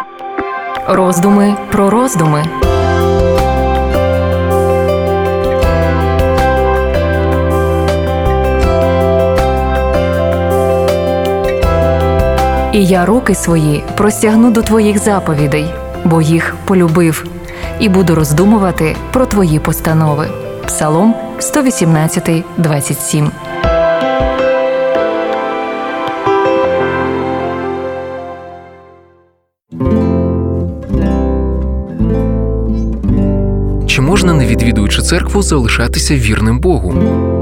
Роздуми про роздуми. І я руки свої простягну до твоїх заповідей, бо їх полюбив, і буду роздумувати про твої постанови. Псалом 118, 27. Чи можна, не відвідуючи церкву, залишатися вірним Богу?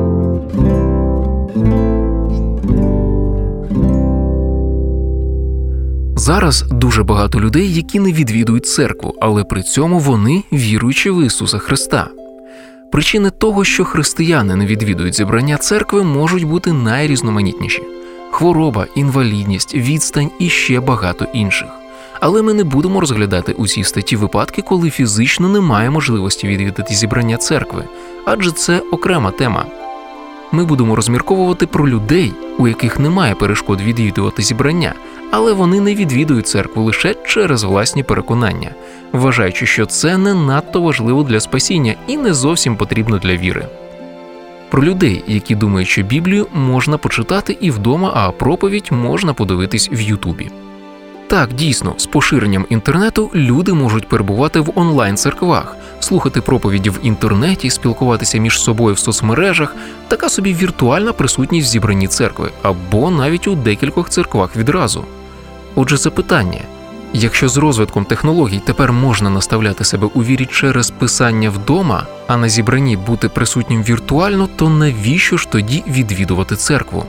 Зараз дуже багато людей, які не відвідують церкву, але при цьому вони віруючі в Ісуса Христа. Причини того, що християни не відвідують зібрання церкви, можуть бути найрізноманітніші. Хвороба, інвалідність, відстань і ще багато інших. Але ми не будемо розглядати усі статті випадки, коли фізично немає можливості відвідати зібрання церкви, адже це окрема тема. Ми будемо розмірковувати про людей, у яких немає перешкод відвідувати зібрання, але вони не відвідують церкву лише через власні переконання, вважаючи, що це не надто важливо для спасіння і не зовсім потрібно для віри. Про людей, які думають, що Біблію можна почитати і вдома, а проповідь можна подивитись в Ютубі. Так, дійсно, з поширенням інтернету люди можуть перебувати в онлайн-церквах, слухати проповіді в інтернеті, спілкуватися між собою в соцмережах, така собі віртуальна присутність в зібранні церкви, або навіть у декількох церквах відразу. Отже, запитання. Якщо з розвитком технологій тепер можна наставляти себе у вірі через писання вдома, а на зібранні бути присутнім віртуально, то навіщо ж тоді відвідувати церкву?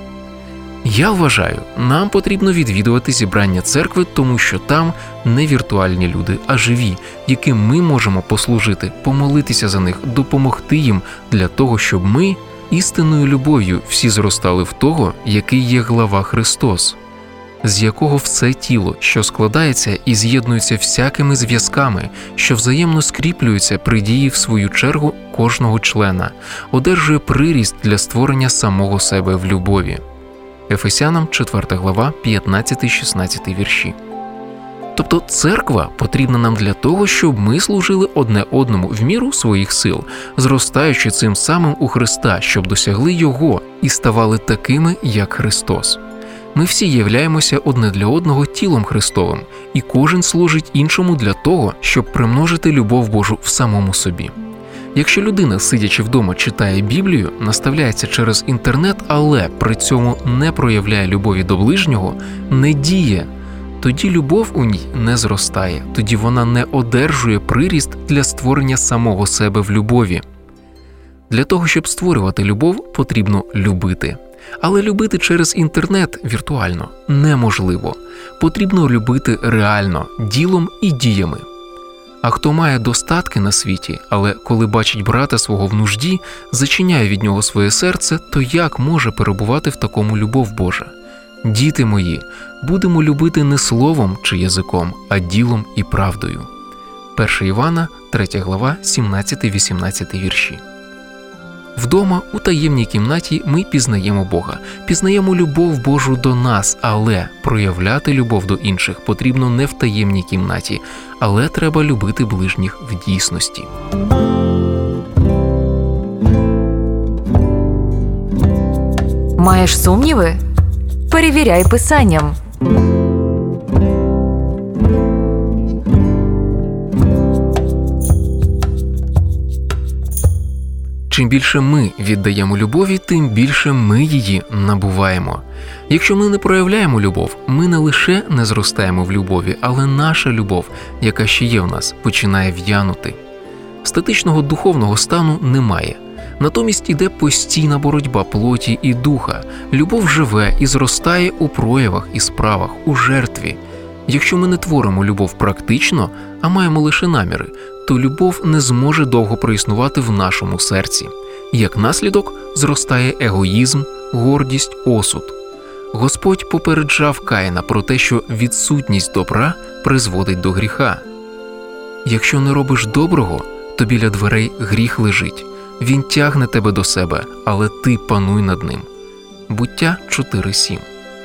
Я вважаю, нам потрібно відвідувати зібрання церкви, тому що там не віртуальні люди, а живі, яким ми можемо послужити, помолитися за них, допомогти їм для того, щоб ми істинною любов'ю всі зростали в того, який є глава Христос, з якого все тіло, що складається і з'єднується всякими зв'язками, що взаємно скріплюються при дії в свою чергу кожного члена, одержує приріст для створення самого себе в любові. Ефесянам 4 глава, 15-16 вірші. Тобто церква потрібна нам для того, щоб ми служили одне одному в міру своїх сил, зростаючи цим самим у Христа, щоб досягли Його і ставали такими, як Христос. Ми всі являємося одне для одного тілом Христовим, і кожен служить іншому для того, щоб примножити любов Божу в самому собі. Якщо людина, сидячи вдома, читає Біблію, наставляється через інтернет, але при цьому не проявляє любові до ближнього, не діє, тоді любов у ній не зростає, тоді вона не одержує приріст для створення самого себе в любові. Для того, щоб створювати любов, потрібно любити. Але любити через інтернет віртуально неможливо. Потрібно любити реально, ділом і діями. А хто має достатки на світі, але коли бачить брата свого в нужді, зачиняє від нього своє серце, то як може перебувати в такому любов Божа? Діти мої, будемо любити не словом чи язиком, а ділом і правдою. 1 Івана, 3 глава, 17-18 вірші. Вдома, у таємній кімнаті, ми пізнаємо Бога, пізнаємо любов Божу до нас, але проявляти любов до інших потрібно не в таємній кімнаті, але треба любити ближніх в дійсності. Маєш сумніви? Перевіряй писанням. Чим більше ми віддаємо любові, тим більше ми її набуваємо. Якщо ми не проявляємо любов, ми не лише не зростаємо в любові, але наша любов, яка ще є в нас, починає в'янути. Статичного духовного стану немає. Натомість іде постійна боротьба плоті і духа. Любов живе і зростає у проявах і справах, у жертві. Якщо ми не творимо любов практично, а маємо лише наміри, то любов не зможе довго проіснувати в нашому серці. Як наслідок зростає егоїзм, гордість, осуд. Господь попереджав Каїна про те, що відсутність добра призводить до гріха. Якщо не робиш доброго, то біля дверей гріх лежить. Він тягне тебе до себе, але ти пануй над ним. Буття 4.7.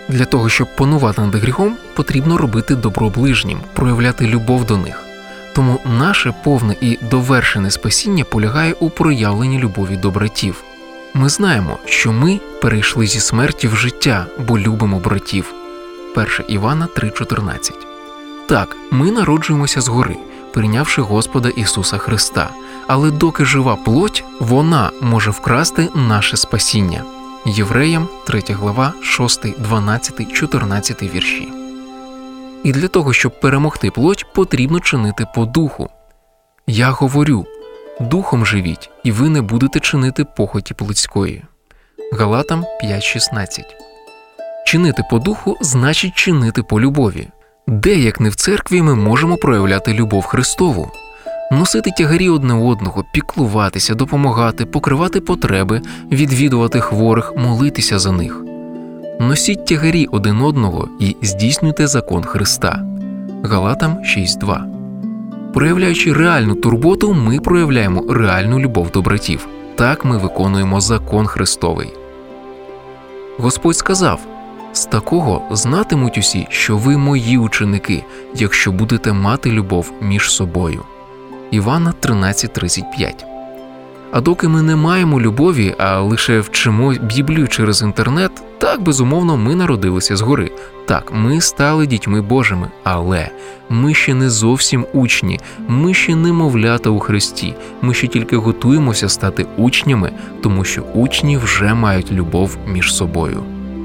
Для того, щоб панувати над гріхом, потрібно робити добро ближнім, проявляти любов до них. Тому наше повне і довершене спасіння полягає у проявленні любові до братів. Ми знаємо, що ми перейшли зі смерті в життя, бо любимо братів. 1 Івана 3,14. Так, ми народжуємося згори, прийнявши Господа Ісуса Христа, але доки жива плоть, вона може вкрасти наше спасіння. Євреям 3 глава, 6, 12, 14 вірші. І для того, щоб перемогти плоть, потрібно чинити по духу. Я говорю, духом живіть, і ви не будете чинити похоті плотської. Галатам 5:16. Чинити по духу значить чинити по любові. Де, як не в церкві, ми можемо проявляти любов Христову? Носити тягарі одне одного, піклуватися, допомагати, покривати потреби, відвідувати хворих, молитися за них. Носіть тягарі один одного і здійснюйте закон Христа. Галатам 6:2. Проявляючи реальну турботу, ми проявляємо реальну любов до братів. Так ми виконуємо закон Христовий. Господь сказав: «З такого знатимуть усі, що ви мої ученики, якщо будете мати любов між собою». Івана 13:35. А доки ми не маємо любові, а лише вчимо Біблію через інтернет, так, безумовно, ми народилися згори. Так, ми стали дітьми Божими, але ми ще не зовсім учні, ми ще немовлята у Христі, ми ще тільки готуємося стати учнями, тому що учні вже мають любов між собою.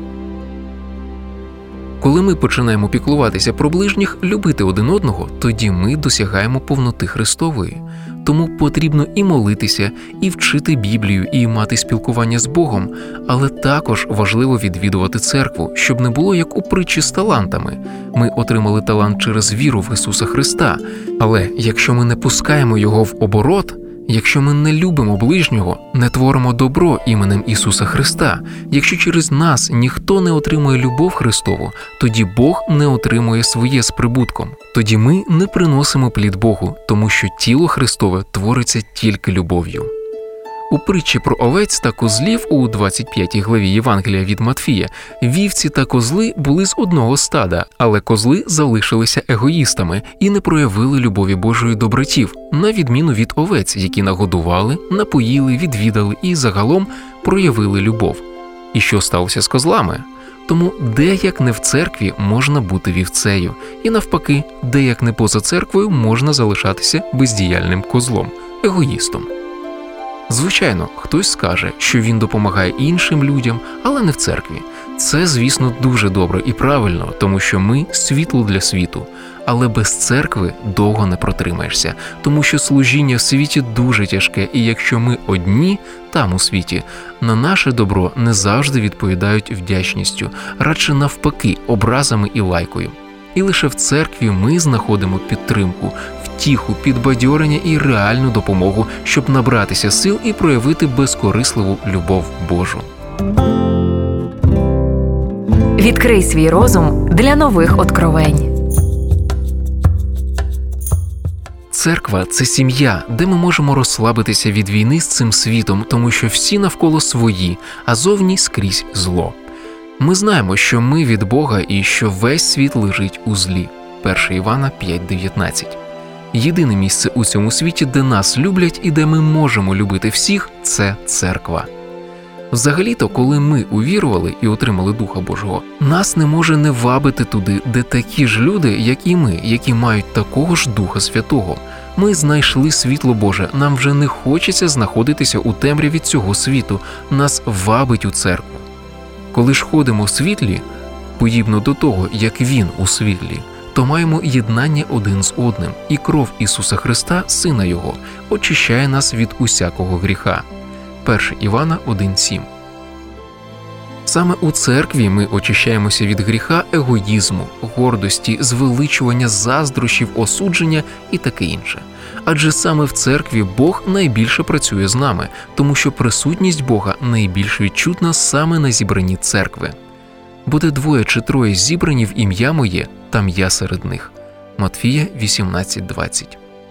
Коли ми починаємо піклуватися про ближніх, любити один одного, тоді ми досягаємо повноти Христової. Тому потрібно і молитися, і вчити Біблію, і мати спілкування з Богом, але також важливо відвідувати церкву, щоб не було як у притчі з талантами. Ми отримали талант через віру в Ісуса Христа, але якщо ми не пускаємо його в оборот, якщо ми не любимо ближнього, не творимо добро іменем Ісуса Христа, якщо через нас ніхто не отримує любов Христову, тоді Бог не отримує своє з прибутком. Тоді ми не приносимо плід Богу, тому що тіло Христове твориться тільки любов'ю. У притчі про овець та козлів у 25 главі Євангелія від Матфія вівці та козли були з одного стада, але козли залишилися егоїстами і не проявили любові Божої до братів, на відміну від овець, які нагодували, напоїли, відвідали і загалом проявили любов. І що сталося з козлами? Тому де як не в церкві можна бути вівцею, і навпаки, де як не поза церквою можна залишатися бездіяльним козлом, егоїстом. Звичайно, хтось скаже, що він допомагає іншим людям, але не в церкві. Це, звісно, дуже добре і правильно, тому що ми – світло для світу. Але без церкви довго не протримаєшся, тому що служіння в світі дуже тяжке, і якщо ми одні там у світі, на наше добро не завжди відповідають вдячністю, радше навпаки, образами і лайкою. І лише в церкві ми знаходимо підтримку, втіху, підбадьорення і реальну допомогу, щоб набратися сил і проявити безкорисливу любов Божу. Відкрий свій розум для нових откровень. Церква – це сім'я, де ми можемо розслабитися від війни з цим світом, тому що всі навколо свої, а зовні скрізь зло. Ми знаємо, що ми від Бога і що весь світ лежить у злі. 1 Івана 5:19. Єдине місце у цьому світі, де нас люблять і де ми можемо любити всіх – це церква. Взагалі-то, коли ми увірували і отримали Духа Божого, нас не може не вабити туди, де такі ж люди, як і ми, які мають такого ж Духа Святого. Ми знайшли світло Боже, нам вже не хочеться знаходитися у темряві цього світу, нас вабить у церкву. Коли ж ходимо в світлі, подібно до того, як Він у світлі, то маємо єднання один з одним, і кров Ісуса Христа, Сина Його, очищає нас від усякого гріха. 1 Івана 1:7. Саме у церкві ми очищаємося від гріха егоїзму, гордості, звеличування, заздрощів, осудження і таке інше. Адже саме в церкві Бог найбільше працює з нами, тому що присутність Бога найбільш відчутна саме на зібранні церкви. Буде 2 чи 3 зібрані в ім'я моє, там я серед них. Матфія 18:20.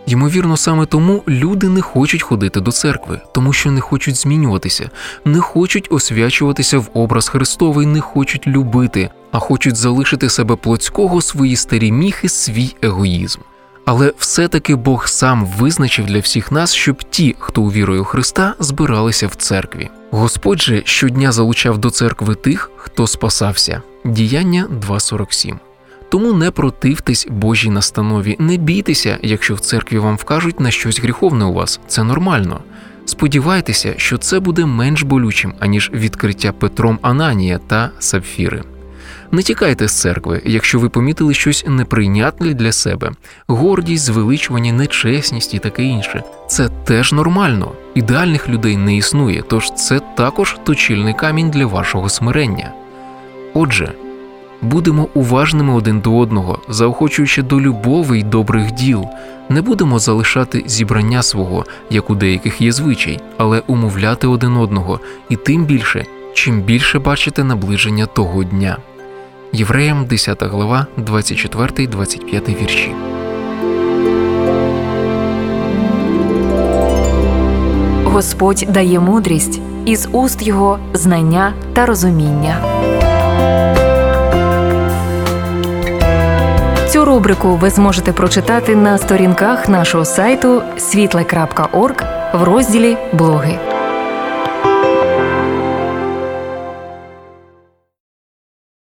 Ймовірно, саме тому люди не хочуть ходити до церкви, тому що не хочуть змінюватися, не хочуть освячуватися в образ Христовий, не хочуть любити, а хочуть залишити себе плотського, свої старі міхи, свій егоїзм. Але все-таки Бог сам визначив для всіх нас, щоб ті, хто увірує у Христа, збиралися в церкві. Господь же щодня залучав до церкви тих, хто спасався. Діяння 2:47. Тому не противтесь Божій настанові, не бійтеся, якщо в церкві вам вкажуть на щось гріховне у вас, це нормально. Сподівайтеся, що це буде менш болючим, аніж відкриття Петром Ананія та Сапфіри. Не тікайте з церкви, якщо ви помітили щось неприйнятне для себе. Гордість, звеличування, нечесність і таке інше. Це теж нормально. Ідеальних людей не існує, тож це також точильний камінь для вашого смирення. Отже, будемо уважними один до одного, заохочуючи до любові й добрих діл. Не будемо залишати зібрання свого, як у деяких є звичай, але умовляти один одного, і тим більше, чим більше бачите наближення того дня. Євреям 10 глава, 24-25 вірші. Господь дає мудрість, із уст Його знання та розуміння. Цю рубрику ви зможете прочитати на сторінках нашого сайту світле.орг в розділі «Блоги».